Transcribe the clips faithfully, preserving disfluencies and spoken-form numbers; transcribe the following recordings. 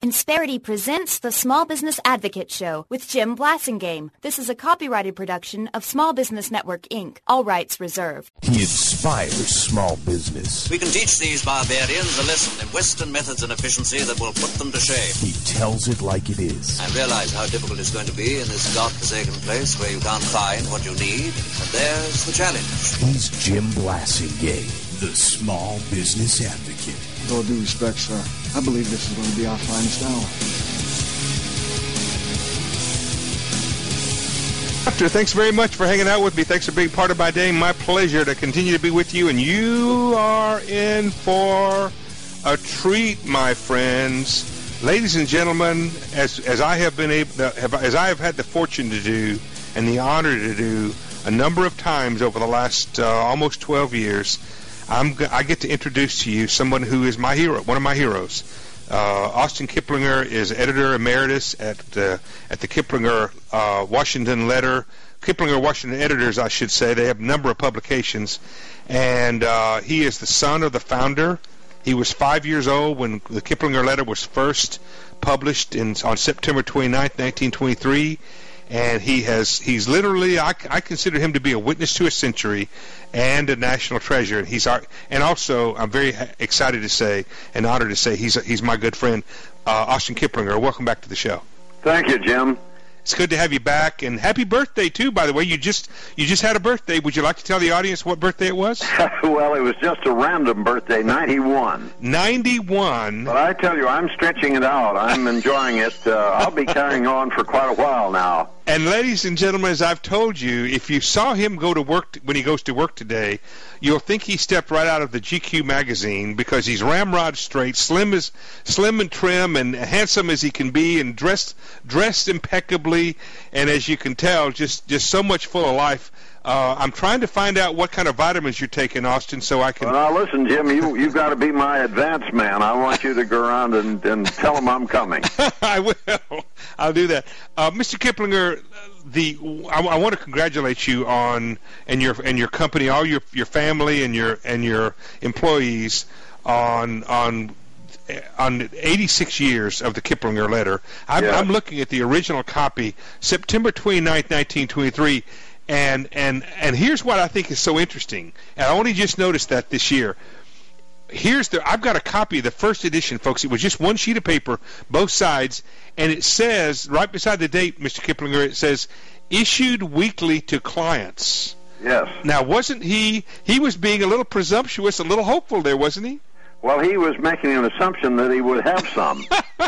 Insperity presents the Small Business Advocate Show with Jim Blasingame. This is a copyrighted production of Small Business Network, Incorporated. All rights reserved. He inspires small business. We can teach these barbarians a lesson in Western methods and efficiency that will put them to shame. He tells it like it is. I realize how difficult it's going to be in this godforsaken place where you can't find what you need, and there's the challenge. He's Jim Blasingame, the Small Business Advocate. With all due respect, sir, I believe this is going to be our finest hour. Doctor, thanks very much for hanging out with me. Thanks for being part of my day. My pleasure to continue to be with you. And you are in for a treat, my friends. Ladies and gentlemen, as as I have been able, to, have, as I have had the fortune to do and the honor to do a number of times over the last uh, almost twelve years, I'm, I get to introduce to you someone who is my hero, one of my heroes. Uh, Austin Kiplinger is editor emeritus at uh, at the Kiplinger uh, Washington Letter, Kiplinger Washington Editors, I should say. They have a number of publications, and uh, he is the son of the founder. He was five years old when the Kiplinger Letter was first published in on September twenty-ninth, nineteen twenty-three. And he has, he's literally, I, I consider him to be a witness to a century and a national treasure. And he's our, and also, I'm very excited to say, and honored to say, he's he's my good friend, uh, Austin Kiplinger. Welcome back to the show. Thank you, Jim. It's good to have you back, and happy birthday too. By the way, you just you just had a birthday. Would you like to tell the audience what birthday it was? Well, it was just a random birthday, ninety-one. ninety-one. But I tell you, I'm stretching it out. I'm enjoying it. Uh, I'll be carrying on for quite a while now. And ladies and gentlemen, as I've told you, if you saw him go to work t- when he goes to work today, you'll think he stepped right out of the G Q magazine, because he's ramrod straight, slim as slim and trim, and handsome as he can be, and dressed dressed impeccably, and as you can tell, just just so much full of life. Uh, I'm trying to find out what kind of vitamins you're taking, Austin, so I can... Well, now, listen, Jim, you, you've got to be my advance man. I want you to go around and, and tell them I'm coming. I will. I'll do that. Uh, Mister Kiplinger, the I, I want to congratulate you on, and your and your company, all your your family and your and your employees on on on eighty-six years of the Kiplinger Letter. I'm, yeah. I'm looking at the original copy, September twenty-ninth, nineteen twenty-three. And and and here's what I think is so interesting. And I only just noticed that this year. Here's the I've got a copy of the first edition, folks. It was just one sheet of paper, both sides, and it says right beside the date, Mister Kiplinger, it says issued weekly to clients. Yes. Now, wasn't he he was being a little presumptuous, a little hopeful there, wasn't he? Well, he was making an assumption that he would have some.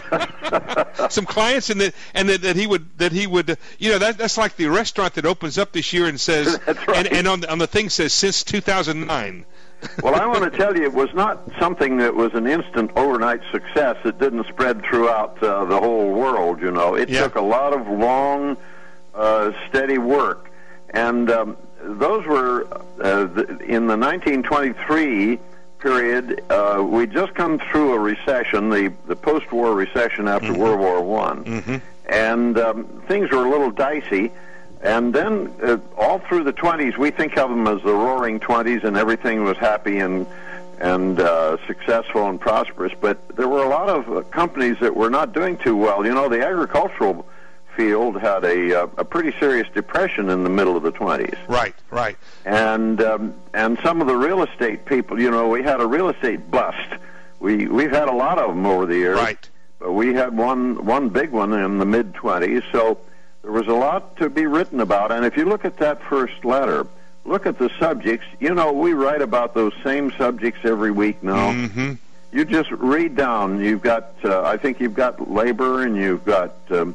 Some clients, and that and that, that he would that he would you know that that's like the restaurant that opens up this year and says that's right. and, and on the, on the thing says since two thousand nine. Well, I want to tell you, it was not something that was an instant overnight success. It didn't spread throughout uh, the whole world, you know. It yeah. took a lot of long, uh, steady work. And um, those were, uh, the, in the nineteen twenty-three period, uh, we'd just come through a recession, the, the post-war recession after mm-hmm. World War One. Mm-hmm. And um, things were a little dicey. And then uh, all through the twenties, we think of them as the roaring twenties, and everything was happy and and uh, successful and prosperous. But there were a lot of uh, companies that were not doing too well. You know, the agricultural field had a uh, a pretty serious depression in the middle of the twenties. Right, right. And um, and some of the real estate people, you know, we had a real estate bust. We we've had a lot of them over the years. Right. But we had one one big one in the mid twenties. So there was a lot to be written about, and if you look at that first letter, look at the subjects. You know, we write about those same subjects every week now. Mm-hmm. You just read down. You've got, uh, I think you've got labor, and you've got um,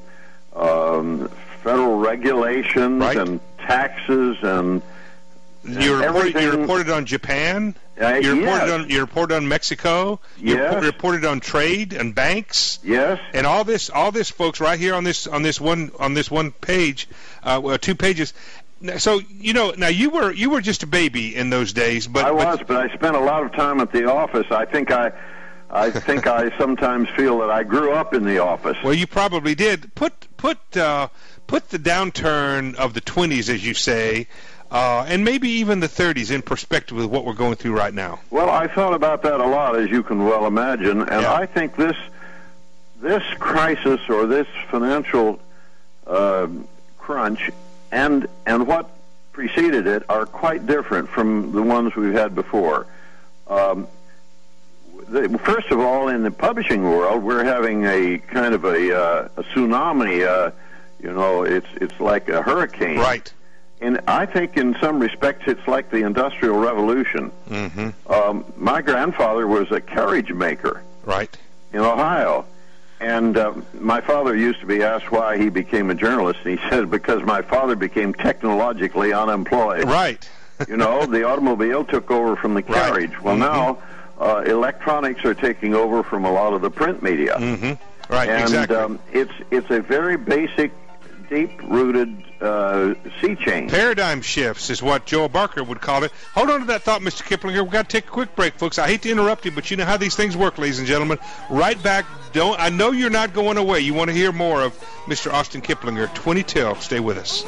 um, federal regulations right. and taxes, and, and you reported. everything. You reported on Japan. Uh, you reported yes. on. You reported on Mexico. You Yes. report, reported on trade and banks. Yes. And all this, all this, folks, right here on this, on this one, on this one page, uh, well, two pages. So you know, now you were you were just a baby in those days, but I was, but, but I spent a lot of time at the office. I think I, I think I sometimes feel that I grew up in the office. Well, you probably did. Put put uh, put the downturn of the twenties, as you say, uh, and maybe even the thirties in perspective with what we're going through right now. Well, I thought about that a lot, as you can well imagine, and yeah. I think this this crisis or this financial uh, crunch and and what preceded it are quite different from the ones we've had before. Um, the, first of all, in the publishing world, we're having a kind of a, uh, a tsunami. Uh, you know, it's it's like a hurricane. Right. And I think in some respects it's like the Industrial Revolution. Mm-hmm. Um, my grandfather was a carriage maker. Right. In Ohio. And uh, my father used to be asked why he became a journalist, and he said, because my father became technologically unemployed. Right. You know, the automobile took over from the carriage. Right. Well, mm-hmm. now uh, electronics are taking over from a lot of the print media. Mm-hmm. Right, and, exactly. Um, it's, it's a very basic, deep-rooted uh, sea change. Paradigm shifts is what Joel Barker would call it. Hold on to that thought, Mister Kiplinger. We've got to take a quick break, folks. I hate to interrupt you, but you know how these things work, ladies and gentlemen. Right back. Don't. I know you're not going away. You want to hear more of Mister Austin Kiplinger. twenty till. Stay with us.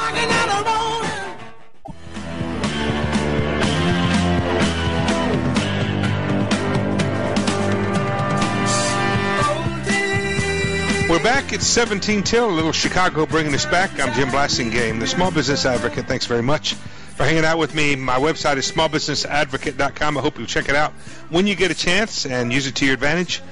We're back at seventeen till, a little Chicago bringing us back. I'm Jim Blasingame, the Small Business Advocate. Thanks very much for hanging out with me. My website is small business advocate dot com. I hope you'll check it out when you get a chance and use it to your advantage.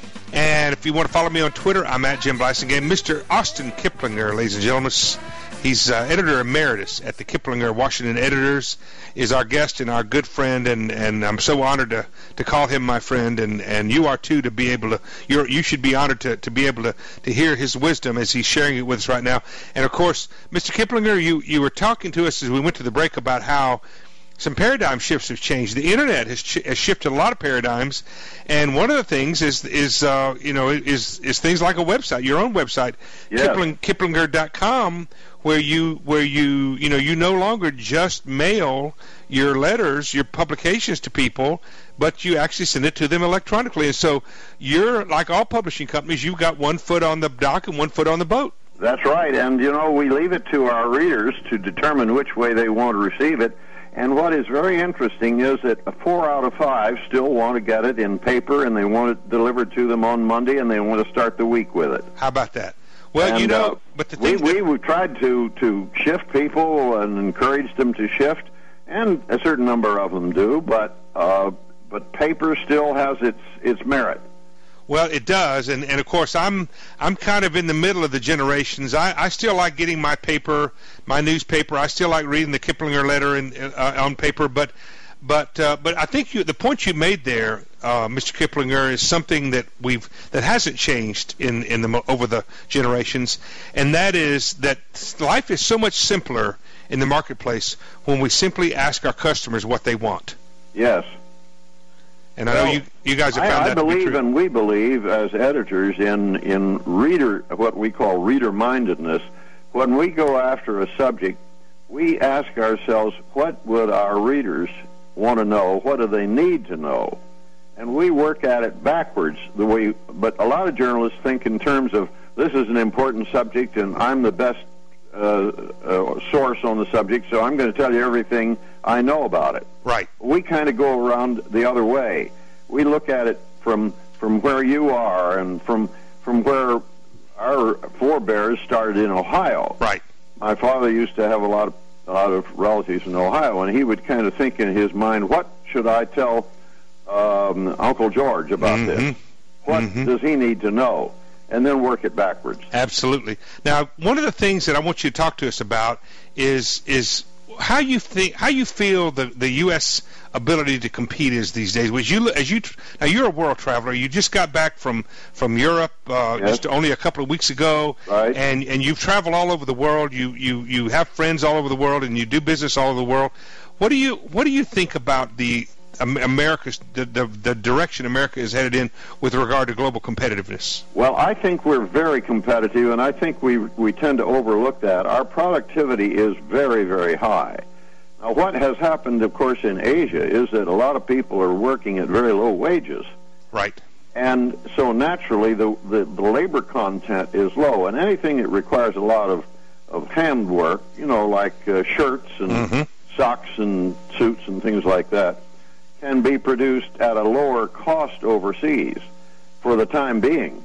And if you want to follow me on Twitter, I'm at Jim Blasingame. Mister Austin Kiplinger, ladies and gentlemen, he's uh, editor emeritus at the Kiplinger Washington Editors, is our guest and our good friend, and, and I'm so honored to, to call him my friend, and, and you are too, to be able to, you're, you should be honored to, to be able to, to hear his wisdom as he's sharing it with us right now. And of course, Mister Kiplinger, you, you were talking to us as we went to the break about how some paradigm shifts have changed. The internet has, ch- has shifted a lot of paradigms, and one of the things is is uh, you know is is things like a website, your own website, yes. Kipling, Kiplinger dot com, where you where you you know you no longer just mail your letters, your publications to people, but you actually send it to them electronically. And so you're like all publishing companies, you've got one foot on the dock and one foot on the boat. That's right, and you know we leave it to our readers to determine which way they want to receive it. And what is very interesting is that four out of five still want to get it in paper, and they want it delivered to them on Monday, and they want to start the week with it. How about that? Well, and, you know, uh, but the we, thing we that... we tried to to shift people and encourage them to shift, and a certain number of them do, but uh, but paper still has its its merit. Well, it does, and, and of course I'm I'm kind of in the middle of the generations. I, I still like getting my paper, my newspaper. I still like reading the Kiplinger letter in, uh, on paper. But but uh, but I think you, the point you made there, uh, Mister Kiplinger, is something that we've that hasn't changed in in the over the generations, and that is that life is so much simpler in the marketplace when we simply ask our customers what they want. Yes. And I well, know you, you guys have found I, that I to be believe, true. and we believe as editors in in reader, what we call reader-mindedness. When we go after a subject, we ask ourselves, what would our readers want to know? What do they need to know? And we work at it backwards. The way, but a lot of journalists think in terms of this is an important subject, and I'm the best uh, uh, source on the subject, so I'm going to tell you everything I know about it. Right. We kind of go around the other way. We look at it from from where you are and from from where our forebears started in Ohio. Right. My father used to have a lot of a lot of relatives in Ohio, and he would kind of think in his mind, what should I tell um, Uncle George about mm-hmm. this? What mm-hmm. does he need to know? And then work it backwards. Absolutely. Now, one of the things that I want you to talk to us about is is how you think, how you feel the, the U S ability to compete is these days. Was you as you now you're a world traveler. You just got back from from Europe uh, yes. just only a couple of weeks ago, right. and and you've traveled all over the world. You you you have friends all over the world, and you do business all over the world. What do you what do you think about the America's the, the the direction America is headed in with regard to global competitiveness? Well, I think we're very competitive, and I think we we tend to overlook that. Our productivity is very, very high. Now, what has happened, of course, in Asia is that a lot of people are working at very low wages. Right. And so naturally, the, the, the labor content is low, and anything that requires a lot of, of hand work, you know, like uh, shirts and mm-hmm. socks and suits and things like that, can be produced at a lower cost overseas for the time being.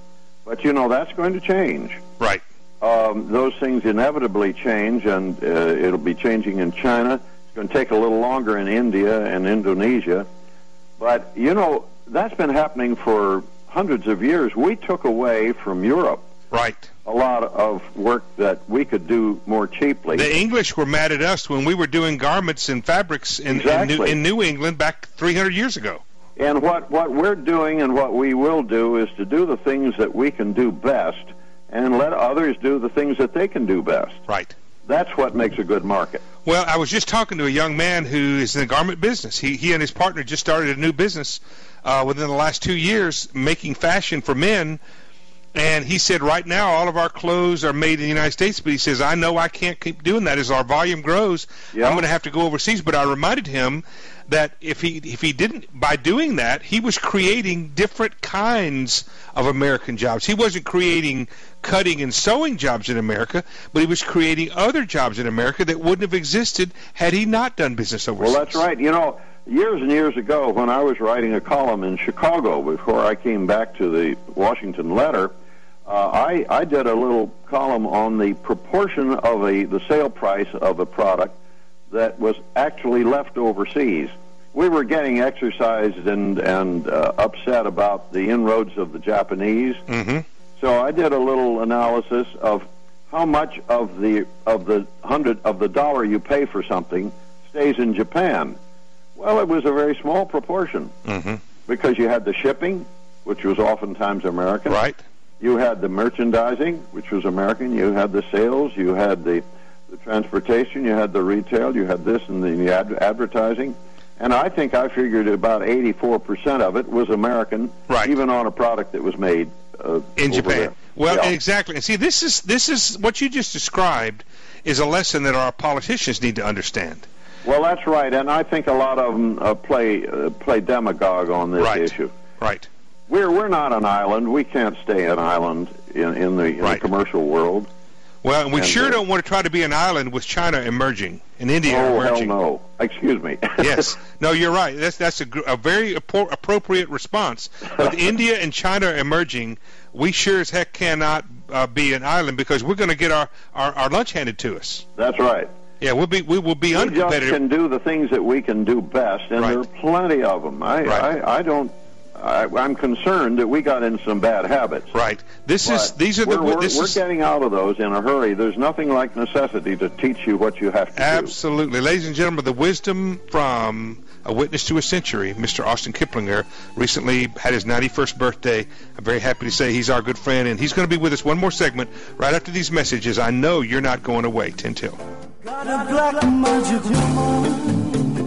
But, you know, that's going to change. Right. Um, those things inevitably change, and uh, it'll be changing in China. It's going to take a little longer in India and Indonesia. But, you know, that's been happening for hundreds of years. We took away from Europe right. a lot of work that we could do more cheaply. The English were mad at us when we were doing garments and fabrics in, exactly. in, New, in New England back three hundred years ago. And what, what we're doing and what we will do is to do the things that we can do best and let others do the things that they can do best. Right. That's what makes a good market. Well, I was just talking to a young man who is in the garment business. He he and his partner just started a new business uh, within the last two years making fashion for men. And he said right now all of our clothes are made in the United States, but he says, I know I can't keep doing that. As our volume grows, yeah. I'm going to have to go overseas. But I reminded him that if he if he didn't, by doing that, he was creating different kinds of American jobs. He wasn't creating cutting and sewing jobs in America, but he was creating other jobs in America that wouldn't have existed had he not done business overseas. Well, that's right. You know, years and years ago, when I was writing a column in Chicago before I came back to the Washington Letter, uh, I, I did a little column on the proportion of a the sale price of a product that was actually left overseas. We were getting exercised and, and uh, upset about the inroads of the Japanese. Mm-hmm. So I did a little analysis of how much of the of the hundred of the dollar you pay for something stays in Japan. Well, it was a very small proportion mm-hmm. because you had the shipping, which was oftentimes American. Right. You had the merchandising, which was American. You had the sales. You had the, the transportation. You had the retail. You had this and the ad- advertising. And I think I figured about eighty-four percent of it was American, right. even on a product that was made uh, in Japan. There. Well, yeah. exactly. And see, this is this is what you just described is a lesson that our politicians need to understand. Well, that's right, and I think a lot of them uh, play uh, play demagogue on this right. issue. Right. We're we're not an island. We can't stay an island in in the, in right. the commercial world. Well, and we and, sure uh, don't want to try to be an island with China emerging and India oh, emerging. Oh, hell no. Excuse me. Yes. No, you're right. That's that's a, gr- a very appro- appropriate response. With India and China emerging, we sure as heck cannot uh, be an island because we're going to get our, our, our lunch handed to us. That's right. Yeah, we'll be we will be we uncompetitive. We just can do the things that we can do best, and right. there are plenty of them. I right. I, I don't. I, I'm concerned that we got in some bad habits. Right. This but is these are the we're, this we're is, getting out of those in a hurry. There's nothing like necessity to teach you what you have to absolutely. do. Ladies and gentlemen, the wisdom from a witness to a century, Mister Austin Kiplinger, recently had his ninety-first birthday. I'm very happy to say he's our good friend, and he's going to be with us one more segment right after these messages. I know you're not going away. ten till. Got a black magic woman.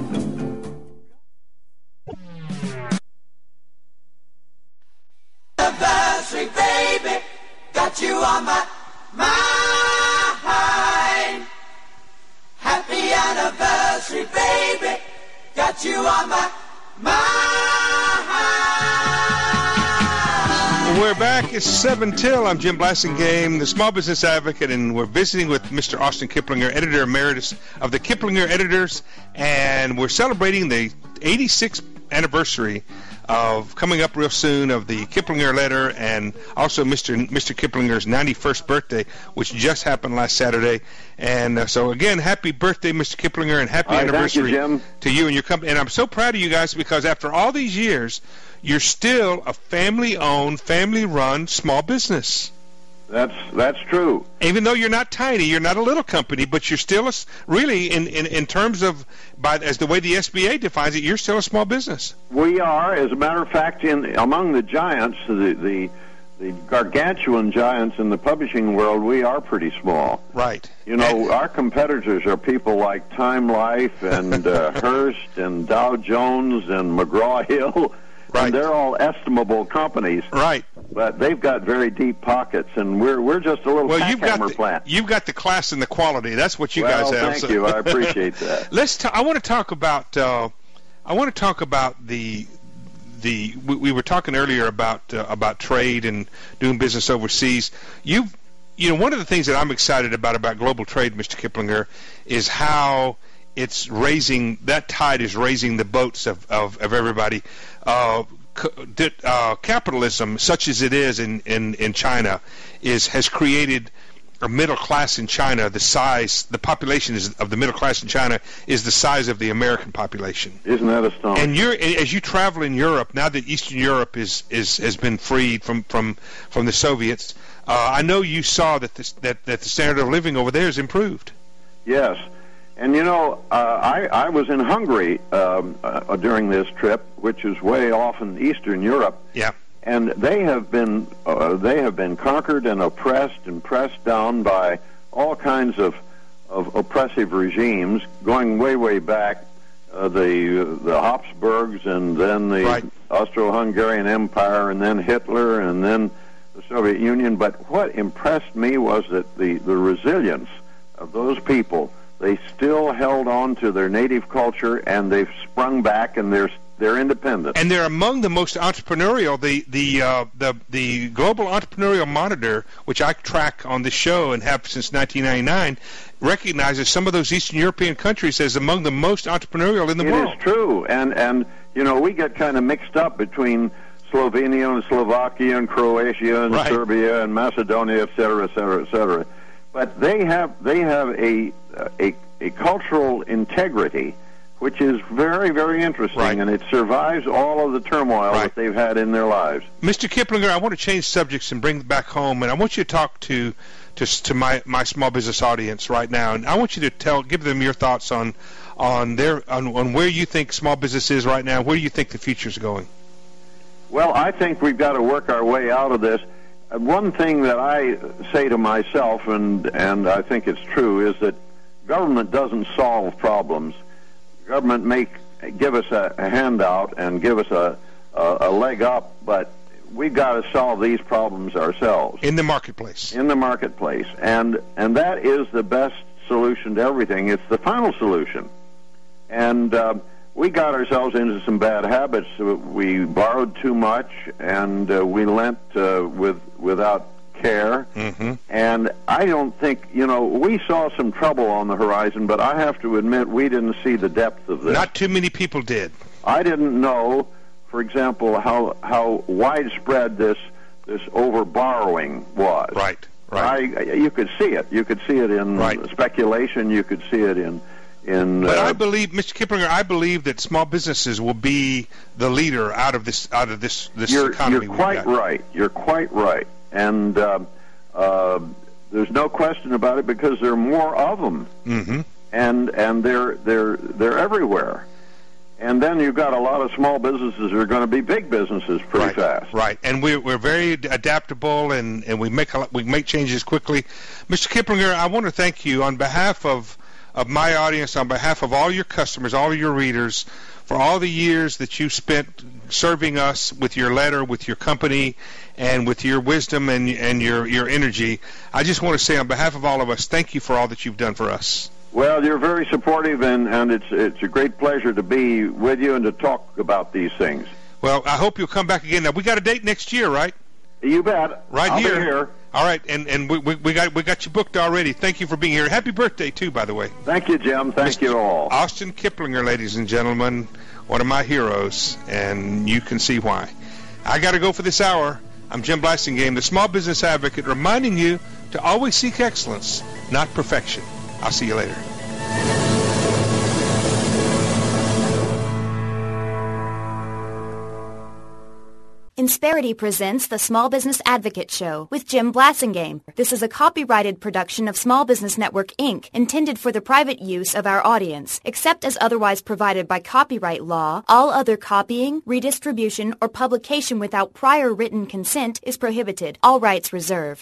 Anniversary, baby, got you on my mind. Happy anniversary, baby, got you on my mind. We're back. It's seven till. I'm Jim Blasingame, the Small Business Advocate, and we're visiting with Mister Austin Kiplinger, Editor Emeritus of the Kiplinger Editors, and we're celebrating the eighty-sixth anniversary of coming up real soon of the Kiplinger letter, and also Mister Mister Kiplinger's ninety-first birthday, which just happened last Saturday. And uh, so again, happy birthday, Mister Kiplinger, and happy right, anniversary thank you, Jim. to you and your company. And I'm so proud of you guys because after all these years, you're still a family-owned, family-run small business. That's that's true. Even though you're not tiny, you're not a little company, but you're still a, really, in, in, in terms of, by as the way the S B A defines it, you're still a small business. We are, as a matter of fact, in among the giants, the the, the gargantuan giants in the publishing world, we are pretty small. Right. You know, and, our competitors are people like Time Life and uh, Hearst and Dow Jones and McGraw-Hill. Right. And they're all estimable companies. Right. But they've got very deep pockets, and we're we're just a little well, you've got hammer the, plant. You've got the class and the quality. That's what you well, guys have. Thank so. you. I appreciate that. Let's. Ta- I want to talk about. Uh, I want to talk about the. The we, we were talking earlier about uh, about trade and doing business overseas. You've. You know, one of the things that I'm excited about about global trade, Mister Kiplinger, is how it's raising, that tide is raising the boats of, of, of everybody. Uh, that uh, capitalism, such as it is in, in, in China, is has created a middle class in China. The size, the population is, of the middle class in China is the size of the American population. Isn't that astonishing? And you're, as you travel in Europe, now that Eastern Europe is, is has been freed from, from, from the Soviets, uh, I know you saw that, this, that that the standard of living over there is improved. Yes. And, you know, uh, I, I was in Hungary um, uh, during this trip, which is way off in Eastern Europe. Yeah. And they have been uh, they have been conquered and oppressed and pressed down by all kinds of, of oppressive regimes, going way, way back, uh, the the Habsburgs and then the right. Austro-Hungarian Empire and then Hitler and then the Soviet Union. But what impressed me was that the, the resilience of those people. They still held on to their native culture, and they've sprung back, and they're they're independent. And they're among the most entrepreneurial. The the uh, the the Global Entrepreneurial Monitor, which I track on this show and have since nineteen ninety-nine, recognizes some of those Eastern European countries as among the most entrepreneurial in the it world. It is true, and and you know we get kind of mixed up between Slovenia and Slovakia and Croatia and right. Serbia and Macedonia, et cetera, et cetera, et cetera. But they have they have a a, a cultural integrity which is very, very interesting, right. and it survives all of the turmoil right. that they've had in their lives. Mister Kiplinger, I want to change subjects and bring it back home, and I want you to talk to to, to my, my small business audience right now, and I want you to tell give them your thoughts on on their on, on where you think small business is right now, where do you think the future is going? Well, I think we've got to work our way out of this. One thing that I say to myself, and and I think it's true, is that government doesn't solve problems. Government may give us a, a handout and give us a, a, a leg up, but we've got to solve these problems ourselves. In the marketplace. In the marketplace. And, and that is the best solution to everything. It's the final solution. And uh, we got ourselves into some bad habits. We borrowed too much, and uh, we lent uh, with without care. Mm-hmm. And I don't think, you know, we saw some trouble on the horizon, but I have to admit we didn't see the depth of this. Not too many people did. I didn't know, for example, how how widespread this this over-borrowing was. Right, right. I, you could see it. You could see it in right. speculation. You could see it in... In, but uh, I believe, Mister Kiplinger, I believe that small businesses will be the leader out of this out of this this you're, economy. You're quite right. You're quite right, and uh, uh, there's no question about it because there are more of them, mm-hmm. and and they're they're they're everywhere. And then you've got a lot of small businesses that are going to be big businesses pretty right, fast. Right, and we're we're very adaptable, and, and we make a lot, we make changes quickly. Mister Kiplinger, I want to thank you on behalf of. of my audience, on behalf of all your customers, all of your readers, for all the years that you spent serving us with your letter, with your company, and with your wisdom and and your, your energy. I just want to say on behalf of all of us, thank you for all that you've done for us. Well, you're very supportive, and, and it's it's a great pleasure to be with you and to talk about these things. Well, I hope you'll come back again. Now, we got a date next year, right? You bet. Right I'll here. Be here. All right, and, and we, we, we got we got you booked already. Thank you for being here. Happy birthday, too, by the way. Thank you, Jim. Thank Mister you all. Austin Kiplinger, ladies and gentlemen, one of my heroes, and you can see why. I got to go for this hour. I'm Jim Blasingame, the Small Business Advocate, reminding you to always seek excellence, not perfection. I'll see you later. Insperity presents the Small Business Advocate Show with Jim Blasingame. This is a copyrighted production of Small Business Network, Incorporated, intended for the private use of our audience. Except as otherwise provided by copyright law, all other copying, redistribution, or publication without prior written consent is prohibited. All rights reserved.